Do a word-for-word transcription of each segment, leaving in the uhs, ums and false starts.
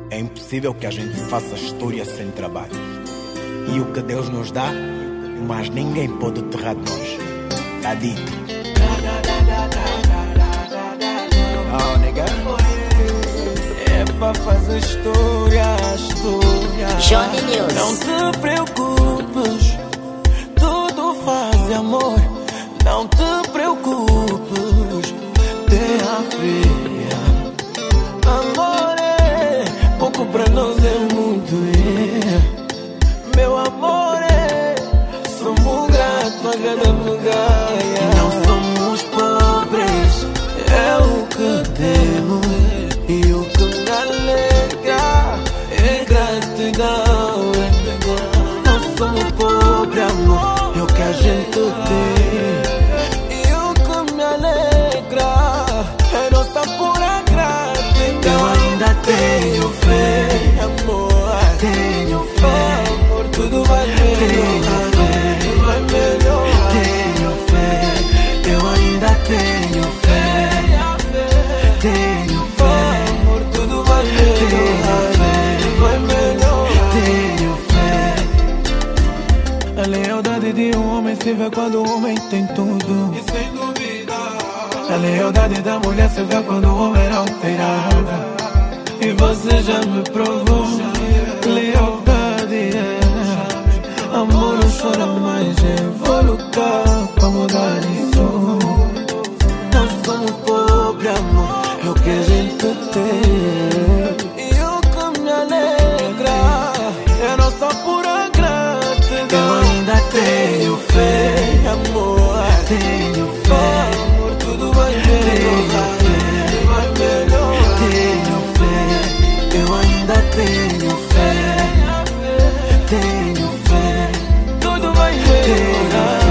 É impossível que a gente faça história sem trabalho. E o que Deus nos dá, mas ninguém pode tirar de nós. Tá dito. Oh, nega. É pra fazer história, história. Johnny News. Não te preocupes, tudo faz amor. Não te preocupes, terra fria. Amor é pouco pra nós, é muito, é. Meu amor é, somos gratos a cada lugar. Não somos pobres, é o que temos. E o que me alegra é gratidão. Não somos pobres, amor, é o que a gente tem. E o que me alegra é nossa pura gratidão. Eu ainda tenho fé, amor. Tenho fé, amor, tudo vai melhorar. Tudo vai melhorar. Tenho fé, eu ainda tenho fé. Tenho fé, amor, tudo vai melhorar. Tudo vai melhorar. Tenho fé. A lealdade de um homem se vê quando o homem tem tudo. E sem dúvida. A lealdade da mulher se vê quando o homem não tem nada. E você já me provou. Lealdade é amor, não chora mais. Eu vou lutar pra mudar isso. Não somos pobres, amor, é o que a gente tem. E o que me alegra é a nossa pura gratidão. Eu ainda tenho fé, amor. Tenho fé, amor, tudo vai melhorar. Tudo vai melhorar. Tenho fé, eu ainda tenho fé. Tenho fé, tudo vai melhorar.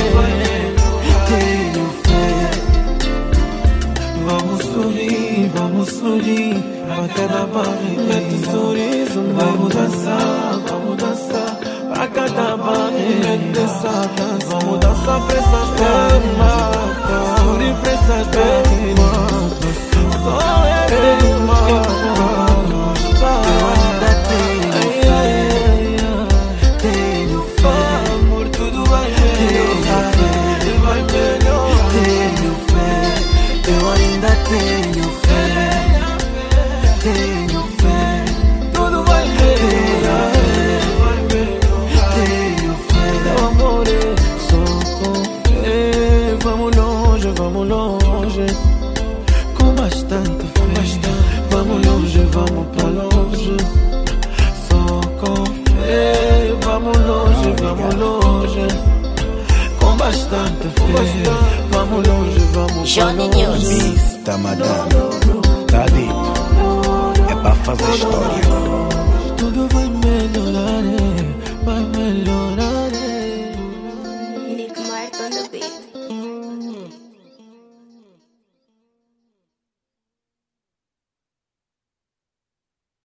Tenho fé. Vamos sorrir, vamos sorrir. Pra cada barriga sorriso. Vamos dançar, vamos dançar. Pra cada barriga dessa dança. Vamos dançar pra essas pernas. Sorrir pra essas pernas. Só é Deus que pode nos dar. Eu ainda tenho fé. Tenho fé, amor, tudo vai melhorar. Tudo vai melhorar. Tenho fé, eu ainda tenho fé. Tenho fé, tudo vai melhorar. Tenho fé, meu amor, só com fé. Vamos longe, vamos longe. Com bastante fé. Vamos longe, vamos pra longe. Só com fé. Vamos longe, vamos longe. Com bastante fé. Vamos longe, vamos pra Johnny longe. News. Mista, madame, tá dito. É pra fazer história. Tudo vai melhorar, é, vai melhorar. É. Nick Martin on the beat.